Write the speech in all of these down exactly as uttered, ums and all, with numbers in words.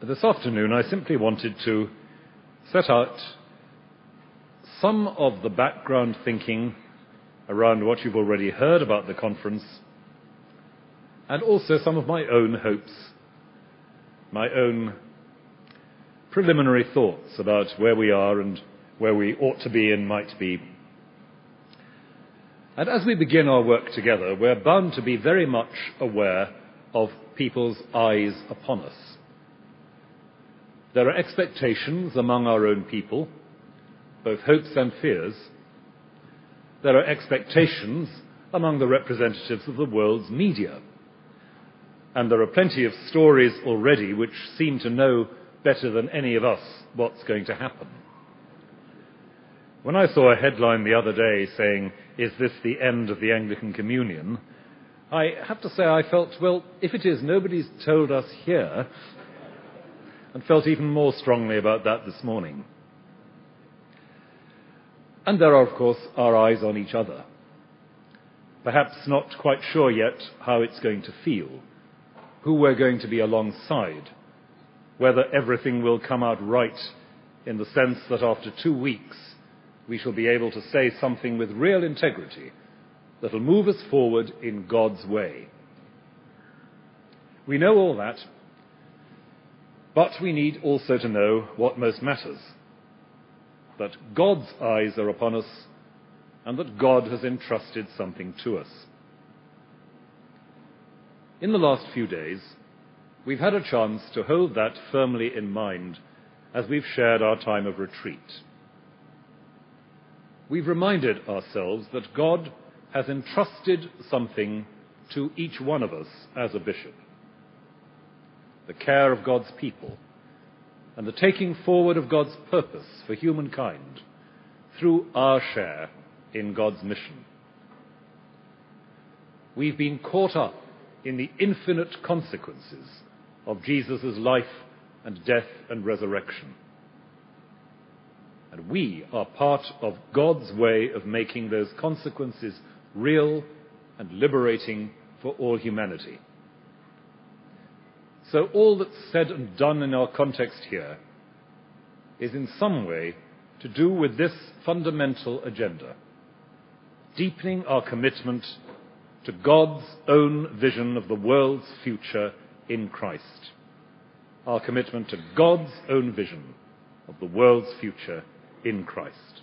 This afternoon I simply wanted to set out some of the background thinking around what you've already heard about the conference, and also some of my own hopes, my own preliminary thoughts about where we are and where we ought to be and might be. And as we begin our work together, we're bound to be very much aware of people's eyes upon us. There are expectations among our own people, both hopes and fears. There are expectations among the representatives of the world's media. And there are plenty of stories already which seem to know better than any of us what's going to happen. When I saw a headline the other day saying, "Is this the end of the Anglican Communion?" I have to say I felt, well, if it is, nobody's told us here, and felt even more strongly about that this morning. And there are, of course, our eyes on each other. Perhaps not quite sure yet how it's going to feel, who we're going to be alongside, whether everything will come out right in the sense that after two weeks we shall be able to say something with real integrity that'll move us forward in God's way. We know all that, but we need also to know what most matters, that God's eyes are upon us and that God has entrusted something to us. In the last few days, we've had a chance to hold that firmly in mind as we've shared our time of retreat. We've reminded ourselves that God has entrusted something to each one of us as a bishop. The care of God's people and the taking forward of God's purpose for humankind through our share in God's mission. We've been caught up in the infinite consequences of Jesus' life and death and resurrection. And we are part of God's way of making those consequences real and liberating for all humanity. So all that's said and done in our context here is in some way to do with this fundamental agenda, deepening our commitment to God's own vision of the world's future in Christ, our commitment to God's own vision of the world's future in Christ.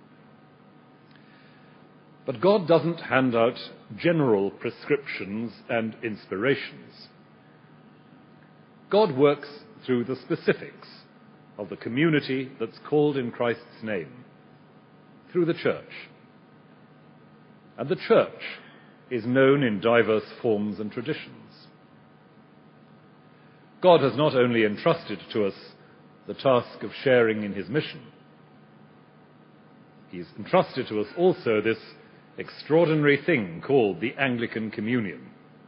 But God doesn't hand out general prescriptions and inspirations. God works through the specifics of the community that's called in Christ's name, through the church. And the church is known in diverse forms and traditions. God has not only entrusted to us the task of sharing in his mission, he's entrusted to us also this extraordinary thing called the Anglican Communion.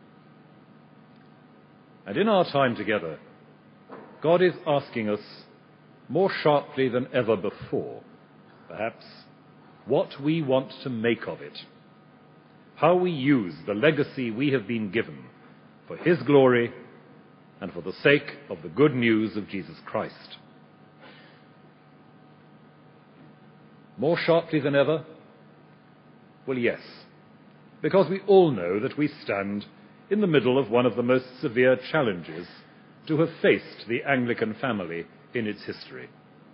And in our time together, God is asking us more sharply than ever before, perhaps, what we want to make of it, how we use the legacy we have been given for his glory and for the sake of the good news of Jesus Christ. More sharply than ever? Well, yes, because we all know that we stand in the middle of one of the most severe challenges to have faced the Anglican family in its history.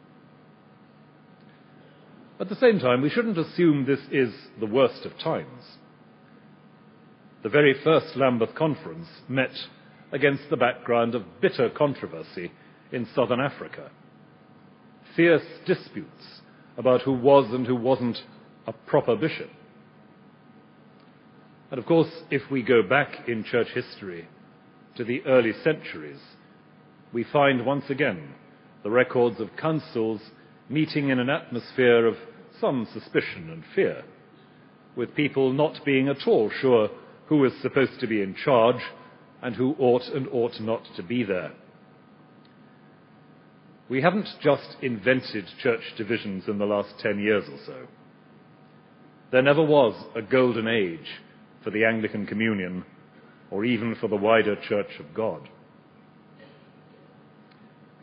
At the same time, we shouldn't assume this is the worst of times. The very first Lambeth Conference met against the background of bitter controversy in southern Africa, fierce disputes about who was and who wasn't a proper bishop. And of course, if we go back in church history to the early centuries, we find once again the records of councils meeting in an atmosphere of some suspicion and fear, with people not being at all sure who was supposed to be in charge and who ought and ought not to be there. We haven't just invented church divisions in the last ten years or so. There never was a golden age for the Anglican Communion, or even for the wider Church of God.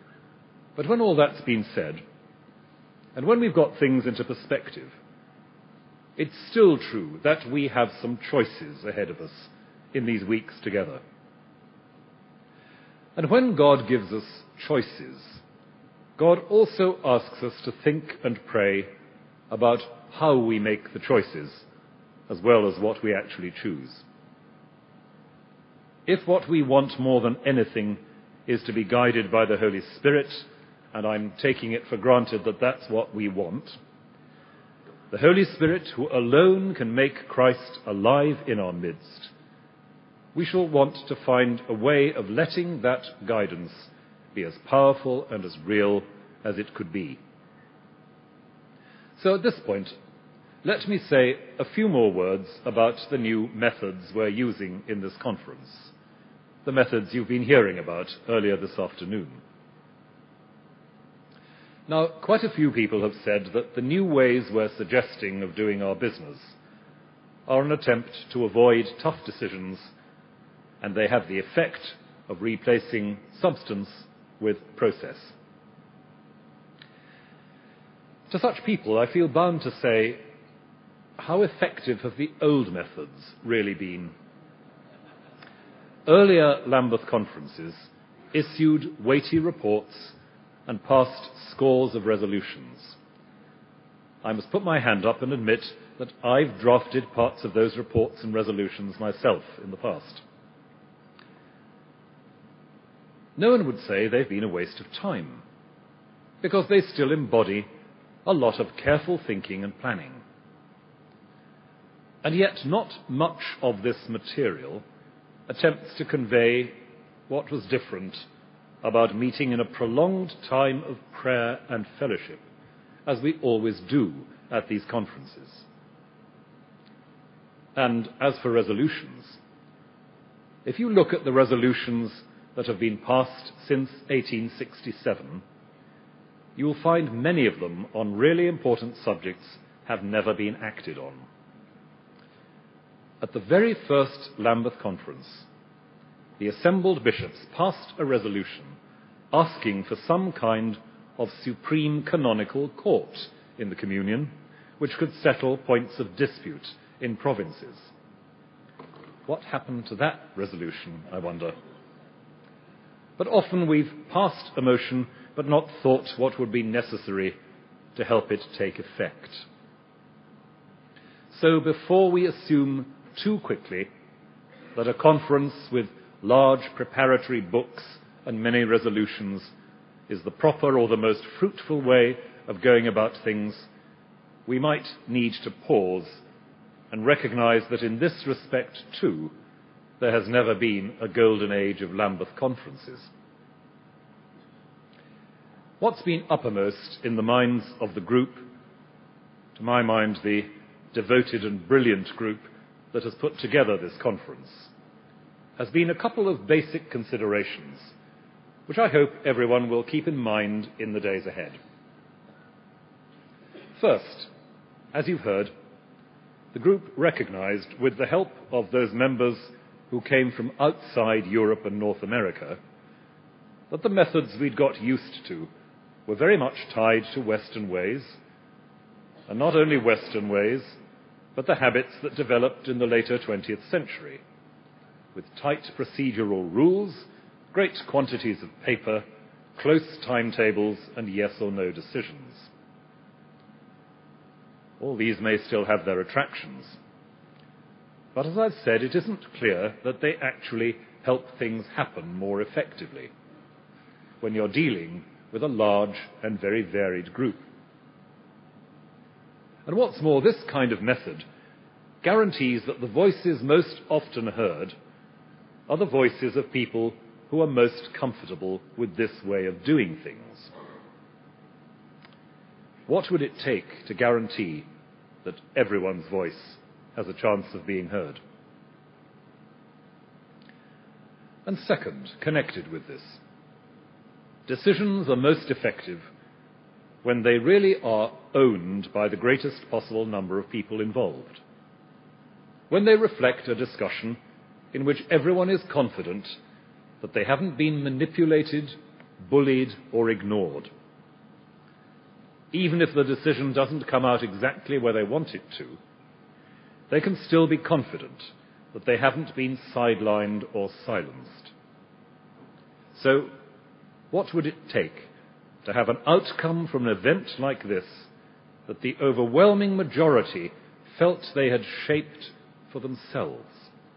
But when all that's been said, and when we've got things into perspective, it's still true that we have some choices ahead of us in these weeks together. And when God gives us choices, God also asks us to think and pray about how we make the choices, as well as what we actually choose. If what we want more than anything is to be guided by the Holy Spirit, and I'm taking it for granted that that's what we want, the Holy Spirit, who alone can make Christ alive in our midst, we shall want to find a way of letting that guidance be as powerful and as real as it could be. So at this point, let me say a few more words about the new methods we're using in this conference, the methods you've been hearing about earlier this afternoon. Now, quite a few people have said that the new ways we're suggesting of doing our business are an attempt to avoid tough decisions, and they have the effect of replacing substance with process. To such people, I feel bound to say, how effective have the old methods really been? Earlier Lambeth conferences issued weighty reports and passed scores of resolutions. I must put my hand up and admit that I've drafted parts of those reports and resolutions myself in the past. No one would say they've been a waste of time, because they still embody a lot of careful thinking and planning. And yet not much of this material attempts to convey what was different about meeting in a prolonged time of prayer and fellowship, as we always do at these conferences. And as for resolutions, if you look at the resolutions that have been passed since eighteen sixty-seven, you will find many of them on really important subjects have never been acted on. At the very first Lambeth Conference, the assembled bishops passed a resolution asking for some kind of supreme canonical court in the communion, which could settle points of dispute in provinces. What happened to that resolution, I wonder? But often we've passed a motion but not thought what would be necessary to help it take effect. So before we assume too quickly that a conference with large preparatory books and many resolutions is the proper or the most fruitful way of going about things, we might need to pause and recognize that in this respect too, there has never been a golden age of Lambeth conferences. What's been uppermost in the minds of the group, to my mind the devoted and brilliant group that has put together this conference, has been a couple of basic considerations, which I hope everyone will keep in mind in the days ahead. First, as you've heard, the group recognized, with the help of those members who came from outside Europe and North America, that the methods we'd got used to were very much tied to Western ways, and not only Western ways, but the habits that developed in the later twentieth century, with tight procedural rules, great quantities of paper, close timetables, and yes or no decisions. All these may still have their attractions, but as I've said, it isn't clear that they actually help things happen more effectively when you're dealing with a large and very varied group. And what's more, this kind of method guarantees that the voices most often heard are the voices of people who are most comfortable with this way of doing things. What would it take to guarantee that everyone's voice has a chance of being heard? And second, connected with this, decisions are most effective when they really are owned by the greatest possible number of people involved, when they reflect a discussion in which everyone is confident that they haven't been manipulated bullied, or ignored. Even if the decision doesn't come out exactly where they want it to, they can still be confident that they haven't been sidelined or silenced. So, what would it take to have an outcome from an event like this that the overwhelming majority felt they had shaped for themselves?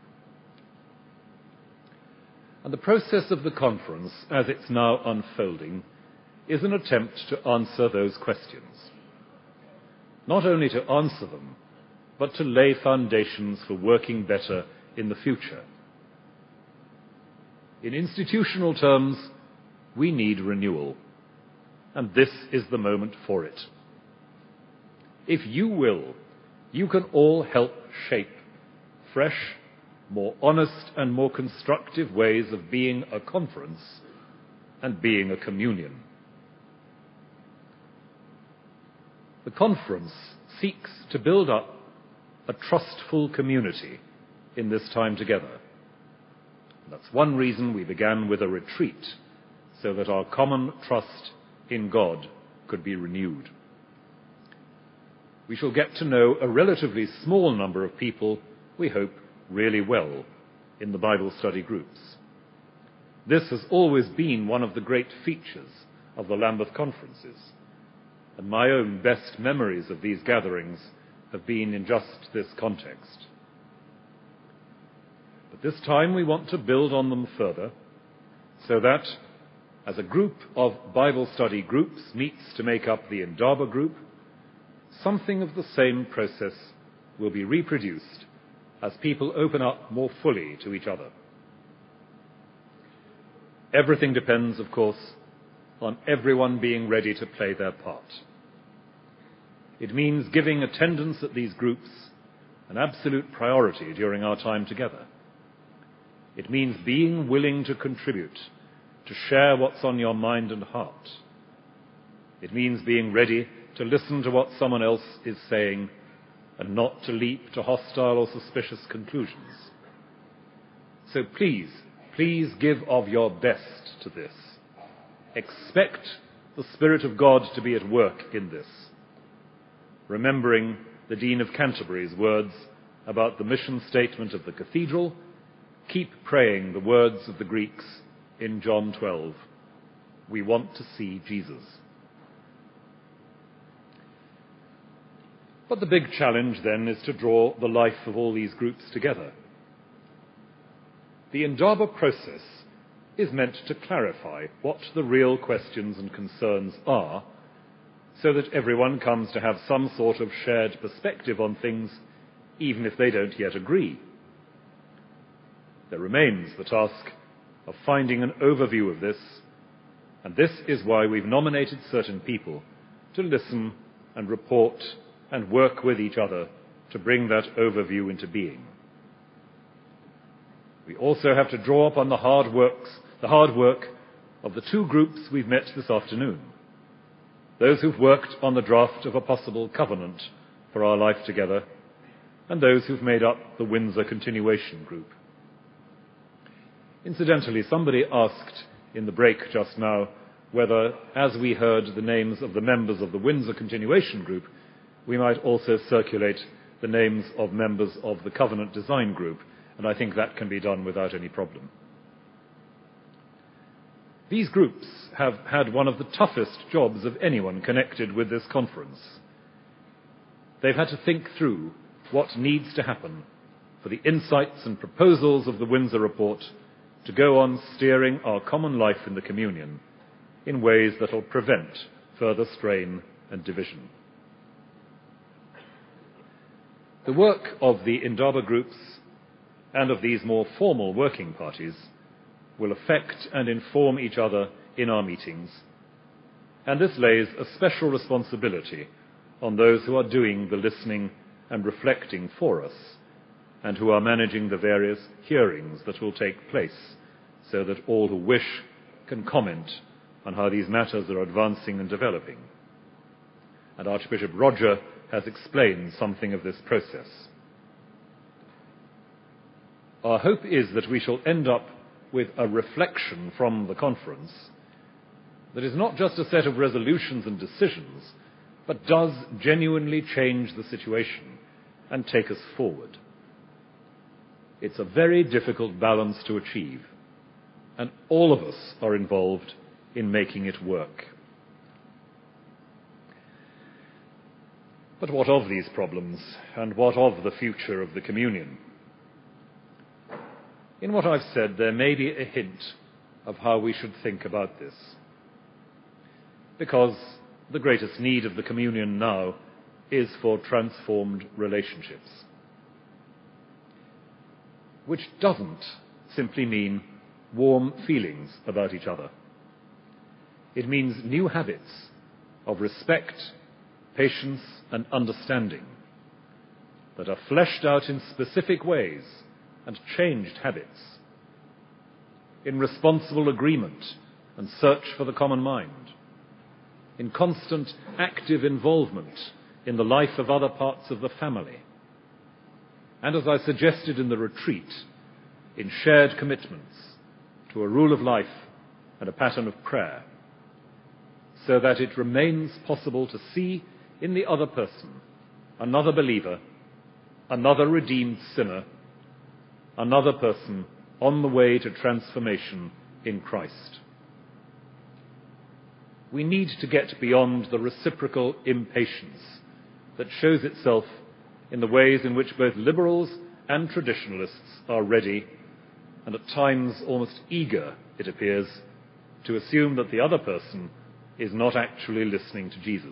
And the process of the conference, as it's now unfolding, is an attempt to answer those questions. Not only to answer them, but to lay foundations for working better in the future. In institutional terms, we need renewal, and this is the moment for it. If you will, you can all help shape fresh, more honest and more constructive ways of being a conference and being a communion. The conference seeks to build up a trustful community in this time together. That's one reason we began with a retreat, so that our common trust in God could be renewed. We shall get to know a relatively small number of people, we hope, really well in the Bible study groups. This has always been one of the great features of the Lambeth conferences, and my own best memories of these gatherings have been in just this context. But this time we want to build on them further, so that as a group of Bible study groups meets to make up the Indaba group, something of the same process will be reproduced as people open up more fully to each other. Everything depends, of course, on everyone being ready to play their part. It means giving attendance at these groups an absolute priority during our time together. It means being willing to contribute, to share what's on your mind and heart. It means being ready to listen to what someone else is saying and not to leap to hostile or suspicious conclusions. So please, please give of your best to this. Expect the Spirit of God to be at work in this, remembering the Dean of Canterbury's words about the mission statement of the cathedral. Keep praying the words of the Greeks in John twelve. We want to see Jesus. But the big challenge then is to draw the life of all these groups together. The Indaba process is meant to clarify what the real questions and concerns are, so that everyone comes to have some sort of shared perspective on things, even if they don't yet agree. There remains the task of finding an overview of this, and this is why we've nominated certain people to listen and report and work with each other to bring that overview into being. We also have to draw upon the hard works, the hard work of the two groups we've met this afternoon, those who've worked on the draft of a possible covenant for our life together, and those who've made up the Windsor Continuation Group. Incidentally, somebody asked in the break just now whether, as we heard the names of the members of the Windsor Continuation Group, we might also circulate the names of members of the Covenant Design Group, and I think that can be done without any problem. These groups have had one of the toughest jobs of anyone connected with this conference. They've had to think through what needs to happen for the insights and proposals of the Windsor Report to go on steering our common life in the communion in ways that will prevent further strain and division. The work of the Indaba groups and of these more formal working parties will affect and inform each other in our meetings, and this lays a special responsibility on those who are doing the listening and reflecting for us, and who are managing the various hearings that will take place, so that all who wish can comment on how these matters are advancing and developing. And Archbishop Roger has explained something of this process. Our hope is that we shall end up with a reflection from the conference that is not just a set of resolutions and decisions, but does genuinely change the situation and take us forward. It's a very difficult balance to achieve, and all of us are involved in making it work. But what of these problems, and what of the future of the communion? In what I've said, there may be a hint of how we should think about this. Because the greatest need of the communion now is for transformed relationships. Which doesn't simply mean warm feelings about each other. It means new habits of respect, patience, and understanding that are fleshed out in specific ways and changed habits, in responsible agreement and search for the common mind, in constant active involvement in the life of other parts of the family, and, as I suggested in the retreat, in shared commitments to a rule of life and a pattern of prayer, so that it remains possible to see in the other person another believer, another redeemed sinner, another person on the way to transformation in Christ. We need to get beyond the reciprocal impatience that shows itself in the ways in which both liberals and traditionalists are ready, and at times almost eager, it appears, to assume that the other person is not actually listening to Jesus.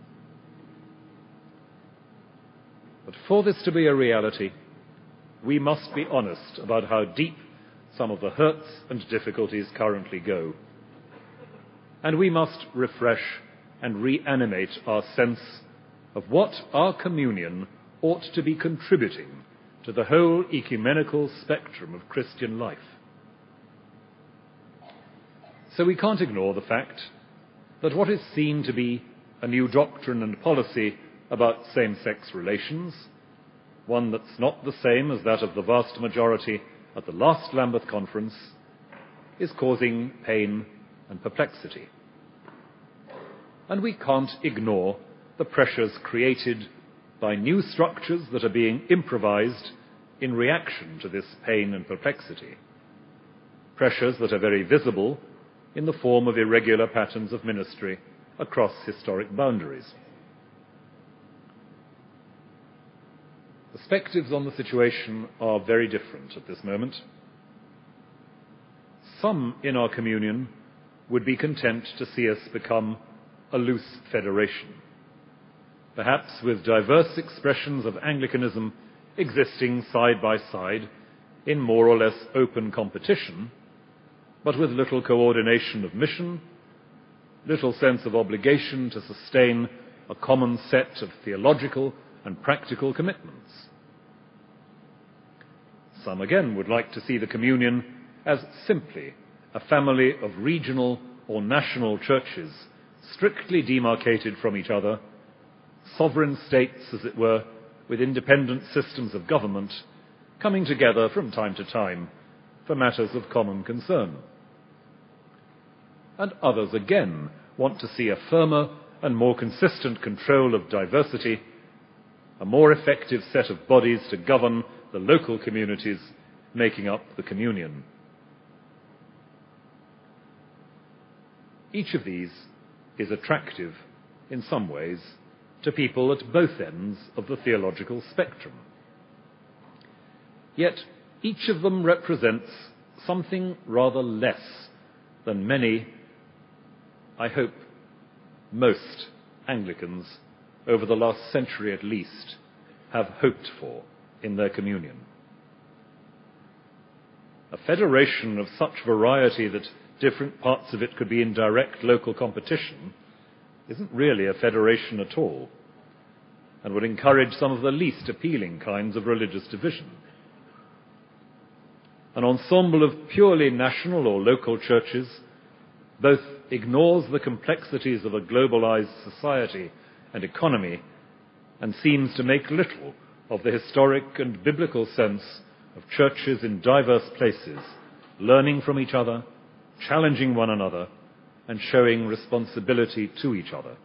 But for this to be a reality, we must be honest about how deep some of the hurts and difficulties currently go. And we must refresh and reanimate our sense of what our communion ought to be contributing to the whole ecumenical spectrum of Christian life. So we can't ignore the fact that what is seen to be a new doctrine and policy about same-sex relations, one that's not the same as that of the vast majority at the last Lambeth Conference, is causing pain and perplexity. And we can't ignore the pressures created by new structures that are being improvised in reaction to this pain and perplexity. Pressures that are very visible in the form of irregular patterns of ministry across historic boundaries. Perspectives on the situation are very different at this moment. Some in our communion would be content to see us become a loose federation, perhaps with diverse expressions of Anglicanism existing side by side in more or less open competition, but with little coordination of mission, little sense of obligation to sustain a common set of theological and practical commitments. Some again would like to see the communion as simply a family of regional or national churches strictly demarcated from each other, sovereign states, as it were, with independent systems of government, coming together from time to time for matters of common concern. And others again want to see a firmer and more consistent control of diversity, a more effective set of bodies to govern the local communities making up the communion. Each of these is attractive in some ways to people at both ends of the theological spectrum. Yet each of them represents something rather less than many, I hope most, Anglicans over the last century at least have hoped for in their communion. A federation of such variety that different parts of it could be in direct local competition isn't really a federation at all, and would encourage some of the least appealing kinds of religious division. An ensemble of purely national or local churches both ignores the complexities of a globalized society and economy and seems to make little of the historic and biblical sense of churches in diverse places, learning from each other, challenging one another, and showing responsibility to each other.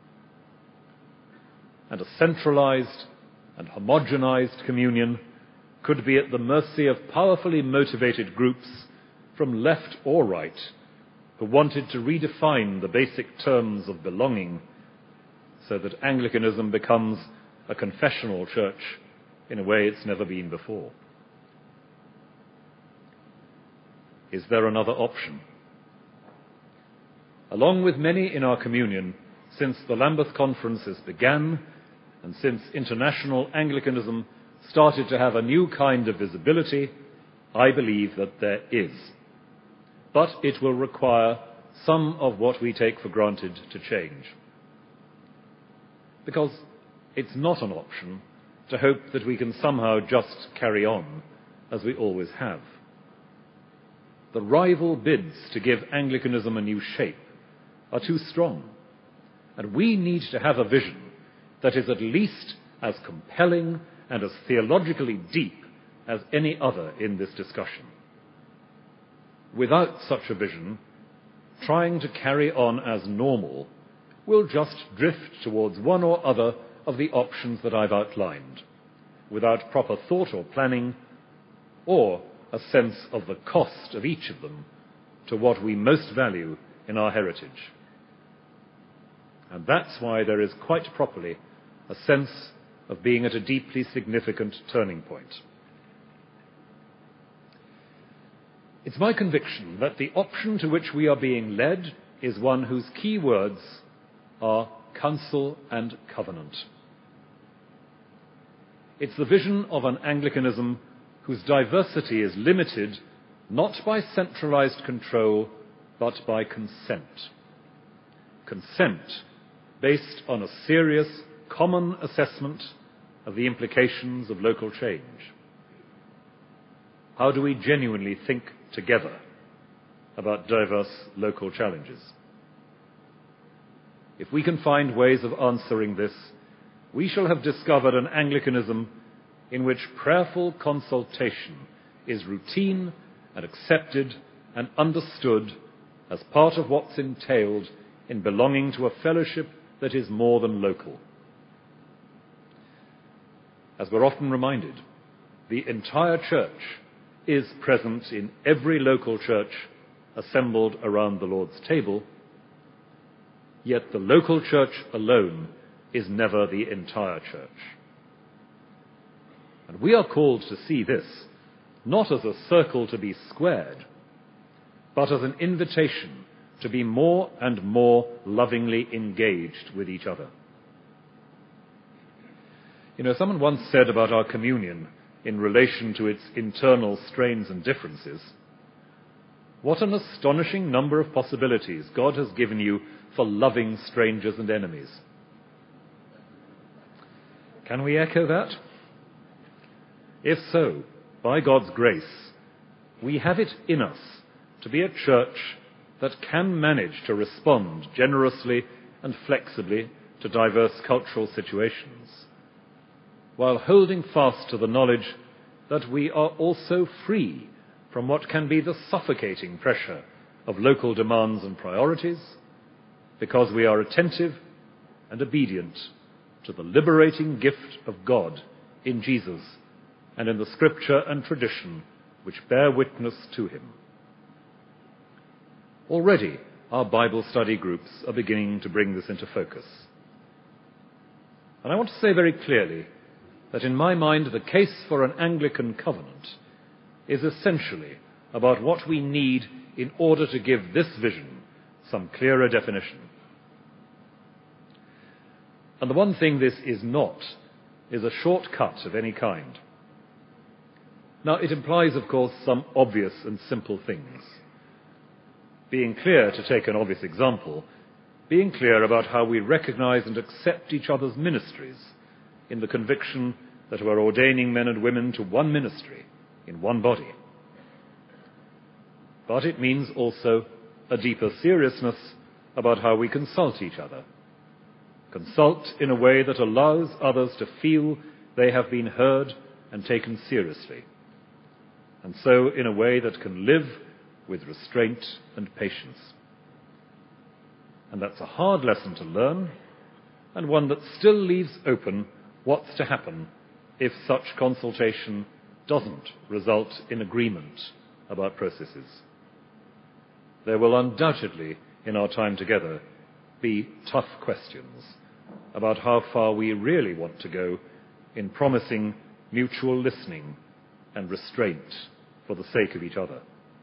And a centralized and homogenized communion could be at the mercy of powerfully motivated groups from left or right who wanted to redefine the basic terms of belonging so that Anglicanism becomes a confessional church in a way it's never been before. Is there another option? Along with many in our communion, since the Lambeth conferences began and since international Anglicanism started to have a new kind of visibility, I believe that there is. But it will require some of what we take for granted to change. Because it's not an option to hope that we can somehow just carry on as we always have. The rival bids to give Anglicanism a new shape are too strong, and we need to have a vision that is at least as compelling and as theologically deep as any other in this discussion. Without such a vision, trying to carry on as normal will just drift towards one or other of the options that I've outlined, without proper thought or planning, or a sense of the cost of each of them to what we most value in our heritage. And that's why there is quite properly a sense of being at a deeply significant turning point. It's my conviction that the option to which we are being led is one whose key words are council and covenant. It's the vision of an Anglicanism whose diversity is limited not by centralized control, but by consent. Consent based on a serious, common assessment of the implications of local change. How do we genuinely think together about diverse local challenges? If we can find ways of answering this, we shall have discovered an Anglicanism in which prayerful consultation is routine and accepted and understood as part of what's entailed in belonging to a fellowship that is more than local. As we're often reminded, the entire church is present in every local church assembled around the Lord's table, yet the local church alone is never the entire church. And we are called to see this not as a circle to be squared, but as an invitation to be more and more lovingly engaged with each other. You know, someone once said about our communion in relation to its internal strains and differences, what an astonishing number of possibilities God has given you for loving strangers and enemies. Can we echo that? If so, by God's grace, we have it in us to be a church that can manage to respond generously and flexibly to diverse cultural situations, while holding fast to the knowledge that we are also free from what can be the suffocating pressure of local demands and priorities, because we are attentive and obedient to the liberating gift of God in Jesus and in the scripture and tradition which bear witness to him. Already, our Bible study groups are beginning to bring this into focus. And I want to say very clearly that in my mind the case for an Anglican covenant is essentially about what we need in order to give this vision some clearer definition. And the one thing this is not is a shortcut of any kind. Now, it implies, of course, some obvious and simple things. Being clear, to take an obvious example, being clear about how we recognize and accept each other's ministries in the conviction that we're ordaining men and women to one ministry in one body. But it means also a deeper seriousness about how we consult each other. Consult in a way that allows others to feel they have been heard and taken seriously, and so in a way that can live with restraint and patience. And that's a hard lesson to learn, and one that still leaves open what's to happen if such consultation doesn't result in agreement about processes. There will undoubtedly, in our time together, be tough questions about how far we really want to go in promising mutual listening and restraint for the sake of each other.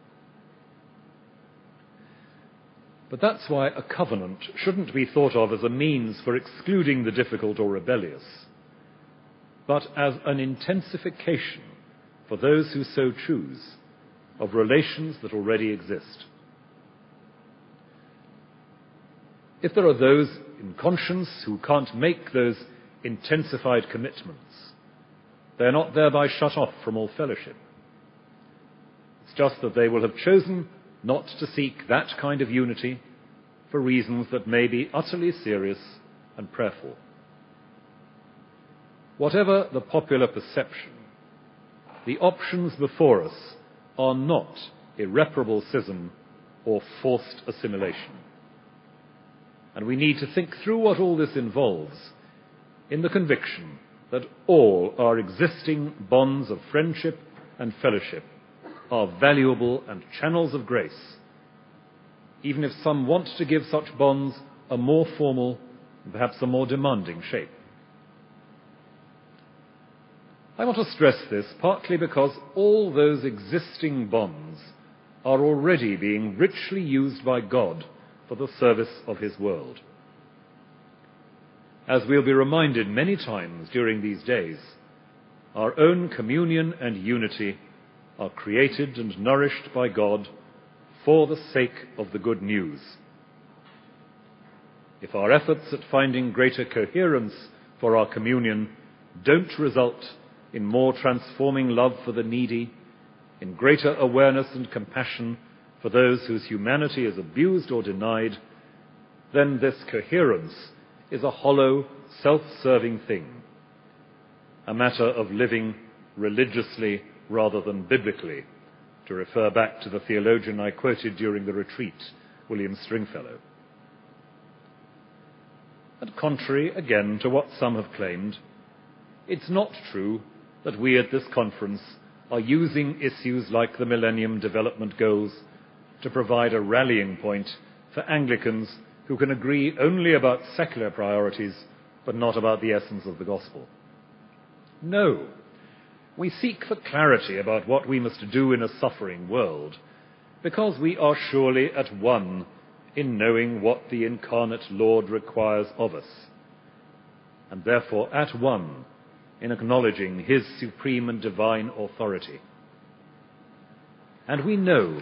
But that's why a covenant shouldn't be thought of as a means for excluding the difficult or rebellious, but as an intensification for those who so choose of relations that already exist. If there are those in conscience who can't make those intensified commitments, they're not thereby shut off from all fellowship. It's just that they will have chosen not to seek that kind of unity for reasons that may be utterly serious and prayerful. Whatever the popular perception, the options before us are not irreparable schism or forced assimilation. And we need to think through what all this involves in the conviction that all our existing bonds of friendship and fellowship are valuable and channels of grace, even if some want to give such bonds a more formal and perhaps a more demanding shape. I want to stress this partly because all those existing bonds are already being richly used by God for the service of his world. As we'll be reminded many times during these days, our own communion and unity are created and nourished by God for the sake of the good news. If our efforts at finding greater coherence for our communion don't result in more transforming love for the needy, in greater awareness and compassion for those whose humanity is abused or denied, then this coherence is a hollow, self-serving thing, a matter of living religiously rather than biblically, to refer back to the theologian I quoted during the retreat, William Stringfellow. And contrary, again, to what some have claimed, it's not true that we at this conference are using issues like the Millennium Development Goals to provide a rallying point for Anglicans who can agree only about secular priorities but not about the essence of the gospel. No, we seek for clarity about what we must do in a suffering world because we are surely at one in knowing what the incarnate Lord requires of us, and therefore at one in acknowledging his supreme and divine authority. And we know,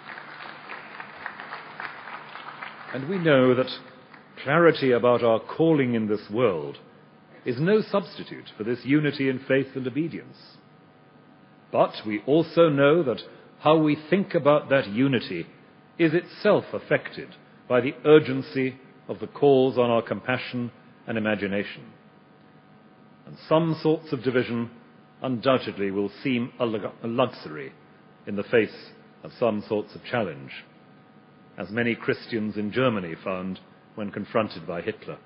and we know that clarity about our calling in this world is no substitute for this unity in faith and obedience. But we also know that how we think about that unity is itself affected by the urgency of the calls on our compassion and imagination. And some sorts of division undoubtedly will seem a luxury in the face of some sorts of challenge, as many Christians in Germany found when confronted by Hitler.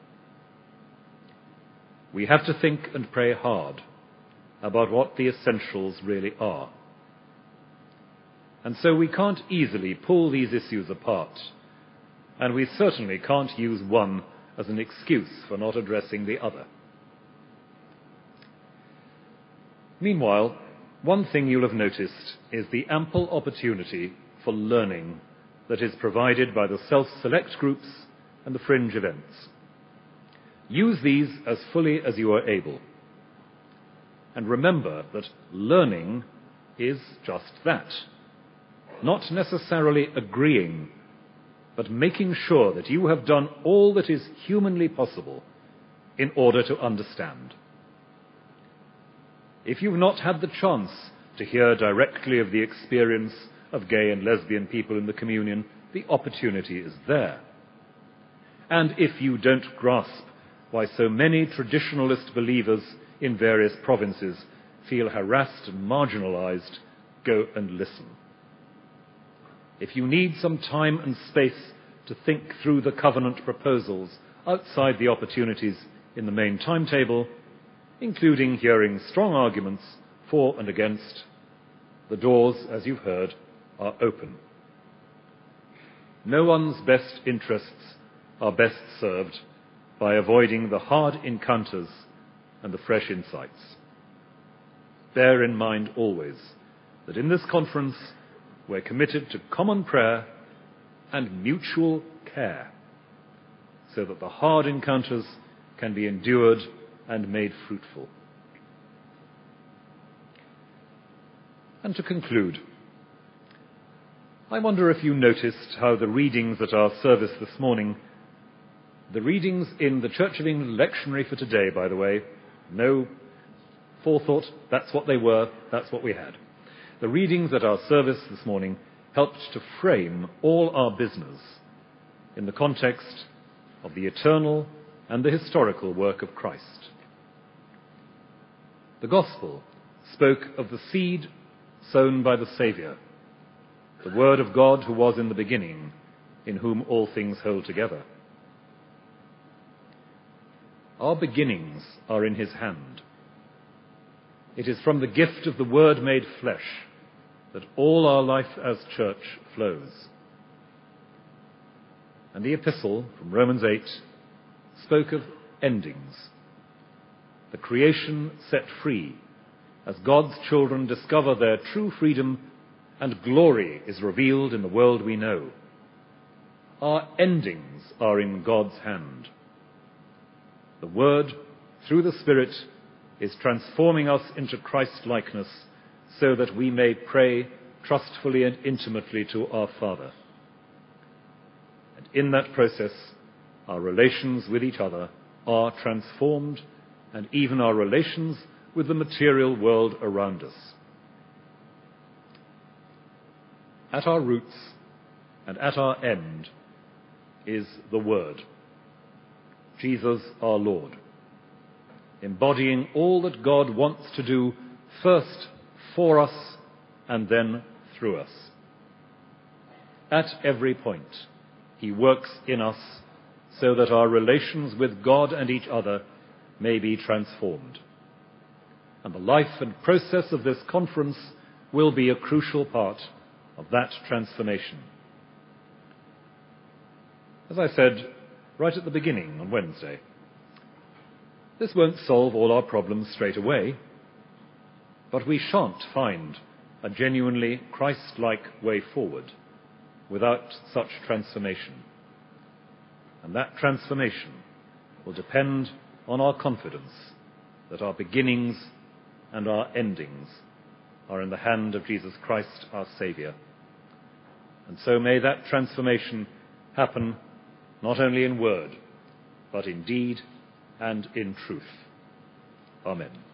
We have to think and pray hard about what the essentials really are. And so we can't easily pull these issues apart, and we certainly can't use one as an excuse for not addressing the other. Meanwhile, one thing you'll have noticed is the ample opportunity for learning that is provided by the self-select groups and the fringe events. Use these as fully as you are able. And remember that learning is just that. Not necessarily agreeing, but making sure that you have done all that is humanly possible in order to understand. If you've not had the chance to hear directly of the experience of gay and lesbian people in the communion, the opportunity is there. And if you don't grasp why so many traditionalist believers in various provinces feel harassed and marginalized, go and listen. If you need some time and space to think through the covenant proposals outside the opportunities in the main timetable, including hearing strong arguments for and against, the doors, as you've heard, are open. No one's best interests are best served by avoiding the hard encounters and the fresh insights. Bear in mind always that in this conference we're committed to common prayer and mutual care so that the hard encounters can be endured and made fruitful. And to conclude, I wonder if you noticed how the readings at our service this morning, the readings in the Church of England lectionary for today, by the way, no forethought, that's what they were, that's what we had. The readings at our service this morning helped to frame all our business in the context of the eternal and the historical work of Christ. The Gospel spoke of the seed sown by the Saviour, the Word of God who was in the beginning, in whom all things hold together. Our beginnings are in his hand. It is from the gift of the Word made flesh that all our life as church flows. And the epistle from Romans eight spoke of endings, the creation set free as God's children discover their true freedom and glory is revealed in the world we know. Our endings are in God's hand. The Word, through the Spirit, is transforming us into Christ-likeness so that we may pray trustfully and intimately to our Father. And in that process, our relations with each other are transformed, and even our relations with the material world around us. At our roots and at our end is the Word, Jesus our Lord, embodying all that God wants to do first for us and then through us. At every point, he works in us so that our relations with God and each other may be transformed. And the life and process of this conference will be a crucial part of that transformation. As I said right at the beginning on Wednesday, this won't solve all our problems straight away, but we shan't find a genuinely Christ-like way forward without such transformation. And that transformation will depend on our confidence that our beginnings and our endings are in the hand of Jesus Christ, our Saviour. And so may that transformation happen not only in word, but in deed and in truth. Amen.